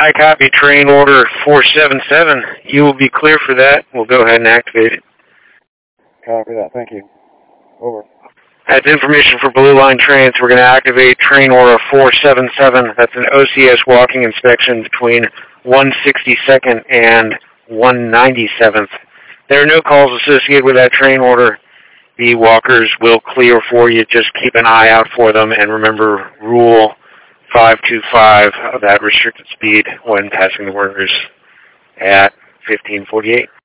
I copy train order 477. You will be clear for that. We'll go ahead and activate it. Copy that. Thank you. Over. That's information for Blue Line trains. We're going to activate train order 477. That's an OCS walking inspection between 162nd and 197th. There are no calls associated with that train order. The walkers will clear for you. Just keep an eye out for them. And remember, Rule 525 of that restricted speed when passing the workers at 1548.